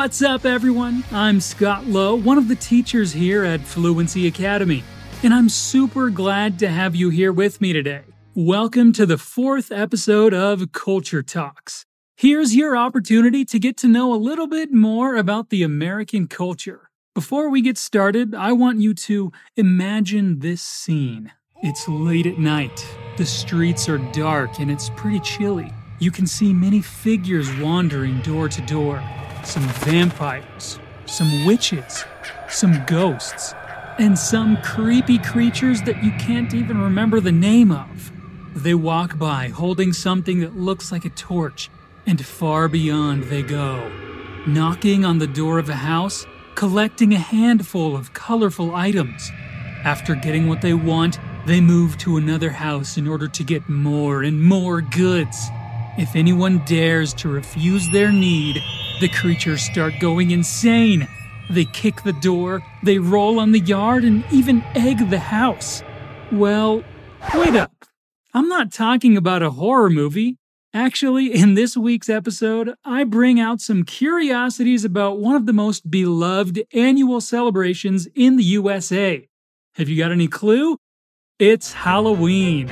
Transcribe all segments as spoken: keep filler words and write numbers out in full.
What's up, everyone? I'm Scott Lowe, one of the teachers here at Fluency Academy, and I'm super glad to have you here with me today. Welcome to the fourth episode of Culture Talks. Here's your opportunity to get to know a little bit more about the American culture. Before we get started, I want you to imagine this scene. It's late at night. The streets are dark and it's pretty chilly. You can see many figures wandering door to door. Some vampires, some witches, some ghosts, and some creepy creatures that you can't even remember the name of. They walk by holding something that looks like a torch, and far beyond they go, knocking on the door of a house, collecting a handful of colorful items. After getting what they want, they move to another house in order to get more and more goods. If anyone dares to refuse their need, the creatures start going insane. They kick the door, they roll on the yard, and even egg the house. Well, wait up. I'm not talking about a horror movie. Actually, in this week's episode, I bring out some curiosities about one of the most beloved annual celebrations in the U S A. Have you got any clue? It's Halloween.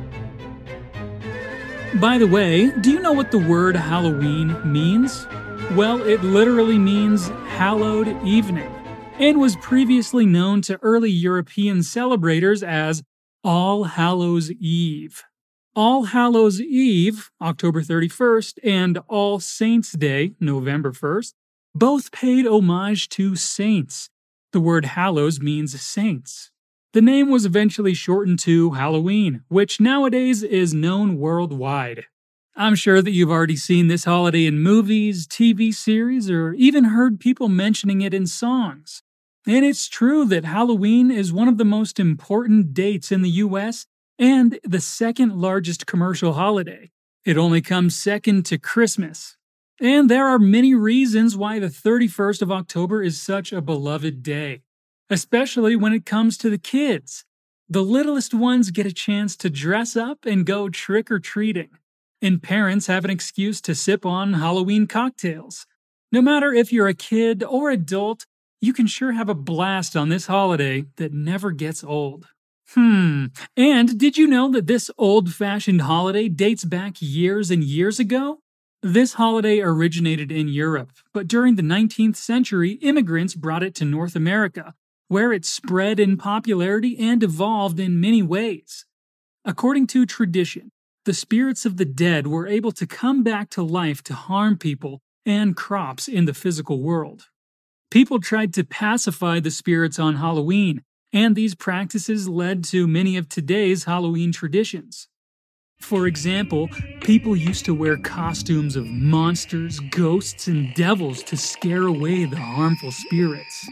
By the way, do you know what the word Halloween means? Well, it literally means hallowed evening, and was previously known to early European celebrators as All Hallows Eve. All Hallows Eve, October thirty-first, and All Saints' Day, November first, both paid homage to saints. The word hallows means saints. The name was eventually shortened to Halloween, which nowadays is known worldwide. I'm sure that you've already seen this holiday in movies, T V series, or even heard people mentioning it in songs. And it's true that Halloween is one of the most important dates in the U S and the second largest commercial holiday. It only comes second to Christmas. And there are many reasons why the thirty-first of October is such a beloved day, especially when it comes to the kids. The littlest ones get a chance to dress up and go trick-or-treating. And parents have an excuse to sip on Halloween cocktails. No matter if you're a kid or adult, you can sure have a blast on this holiday that never gets old. Hmm, and did you know that this old-fashioned holiday dates back years and years ago? This holiday originated in Europe, but during the nineteenth century, immigrants brought it to North America, where it spread in popularity and evolved in many ways. According to tradition, the spirits of the dead were able to come back to life to harm people and crops in the physical world. People tried to pacify the spirits on Halloween, and these practices led to many of today's Halloween traditions. For example, people used to wear costumes of monsters, ghosts, and devils to scare away the harmful spirits.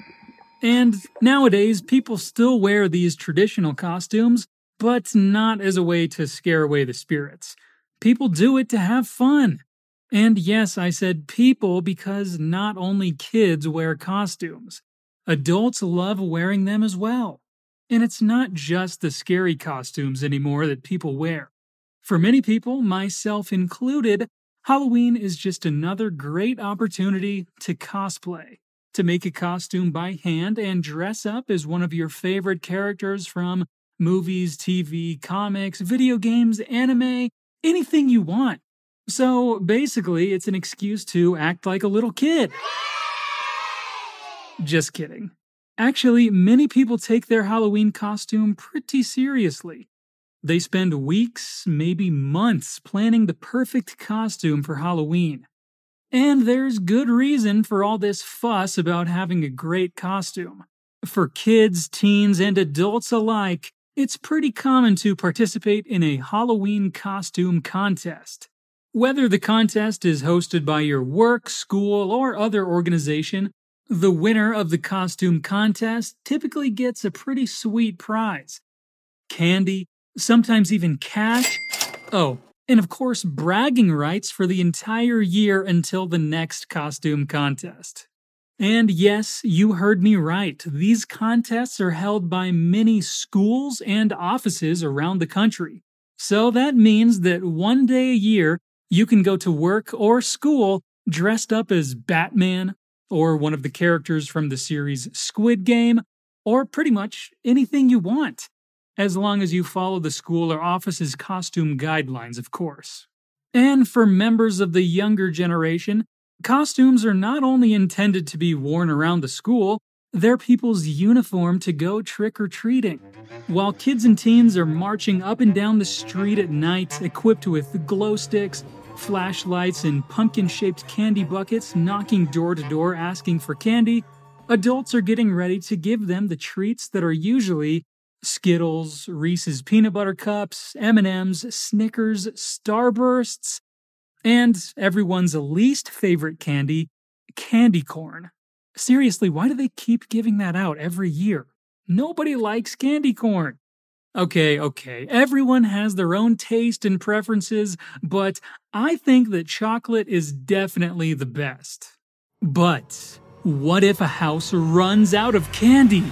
And nowadays, people still wear these traditional costumes, but not as a way to scare away the spirits. People do it to have fun. And yes, I said people because not only kids wear costumes. Adults love wearing them as well. And it's not just the scary costumes anymore that people wear. For many people, myself included, Halloween is just another great opportunity to cosplay, to make a costume by hand and dress up as one of your favorite characters from movies, T V, comics, video games, anime, anything you want. So basically, it's an excuse to act like a little kid. Just kidding. Actually, many people take their Halloween costume pretty seriously. They spend weeks, maybe months, planning the perfect costume for Halloween. And there's good reason for all this fuss about having a great costume. For kids, teens, and adults alike, it's pretty common to participate in a Halloween costume contest. Whether the contest is hosted by your work, school, or other organization, the winner of the costume contest typically gets a pretty sweet prize. Candy, sometimes even cash. Oh, and of course bragging rights for the entire year until the next costume contest. And yes, you heard me right. These contests are held by many schools and offices around the country. So that means that one day a year, you can go to work or school dressed up as Batman, or one of the characters from the series Squid Game, or pretty much anything you want, as long as you follow the school or office's costume guidelines, of course. And for members of the younger generation, costumes are not only intended to be worn around the school, they're people's uniform to go trick-or-treating. While kids and teens are marching up and down the street at night equipped with glow sticks, flashlights, and pumpkin-shaped candy buckets knocking door to door asking for candy, adults are getting ready to give them the treats that are usually Skittles, Reese's Peanut Butter Cups, M and M's, Snickers, Starbursts, and everyone's least favorite candy, candy corn. Seriously, why do they keep giving that out every year? Nobody likes candy corn. Okay, okay, everyone has their own taste and preferences, but I think that chocolate is definitely the best. But what if a house runs out of candy?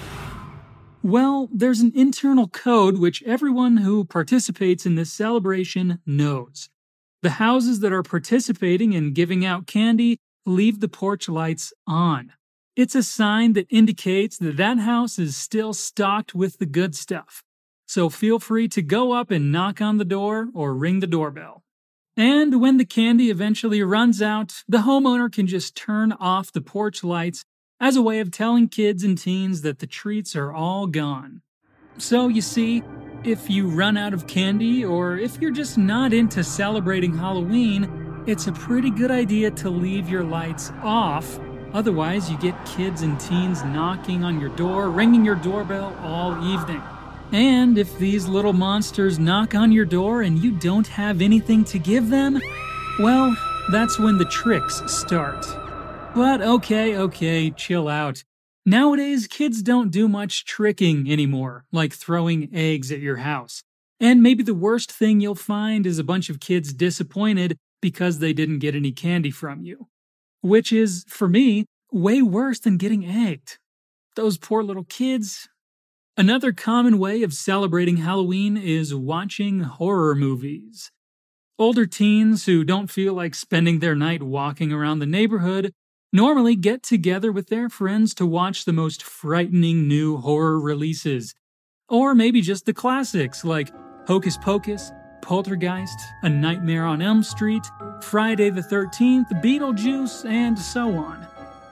Well, there's an internal code which everyone who participates in this celebration knows. The houses that are participating in giving out candy leave the porch lights on. It's a sign that indicates that that house is still stocked with the good stuff. So feel free to go up and knock on the door or ring the doorbell. And when the candy eventually runs out, the homeowner can just turn off the porch lights as a way of telling kids and teens that the treats are all gone. So you see, if you run out of candy or if you're just not into celebrating Halloween, it's a pretty good idea to leave your lights off. Otherwise, you get kids and teens knocking on your door, ringing your doorbell all evening. And if these little monsters knock on your door and you don't have anything to give them, well, that's when the tricks start. But okay, okay, chill out. Nowadays, kids don't do much tricking anymore, like throwing eggs at your house. And maybe the worst thing you'll find is a bunch of kids disappointed because they didn't get any candy from you. Which is, for me, way worse than getting egged. Those poor little kids. Another common way of celebrating Halloween is watching horror movies. Older teens who don't feel like spending their night walking around the neighborhood normally get together with their friends to watch the most frightening new horror releases. Or maybe just the classics like Hocus Pocus, Poltergeist, A Nightmare on Elm Street, Friday the thirteenth, Beetlejuice, and so on.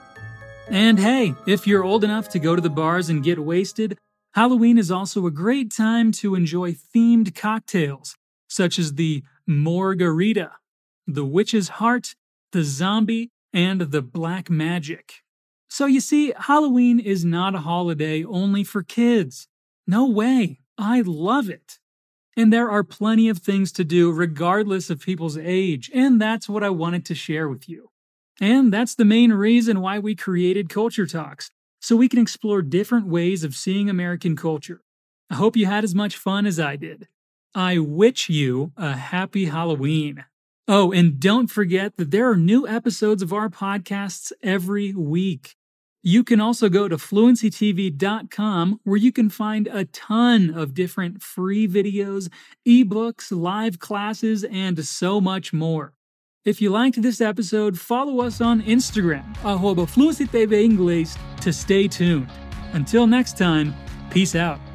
And hey, if you're old enough to go to the bars and get wasted, Halloween is also a great time to enjoy themed cocktails, such as the Morgarita, the Witch's Heart, the Zombie, and the Black Magic. So you see, Halloween is not a holiday only for kids. No way, I love it. And there are plenty of things to do regardless of people's age, and that's what I wanted to share with you. And that's the main reason why we created Culture Talks, so we can explore different ways of seeing American culture. I hope you had as much fun as I did. I wish you a happy Halloween. Oh, and don't forget that there are new episodes of our podcasts every week. You can also go to fluency t v dot com where you can find a ton of different free videos, ebooks, live classes, and so much more. If you liked this episode, follow us on Instagram, arroba fluency t v inglês, to stay tuned. Until next time, peace out.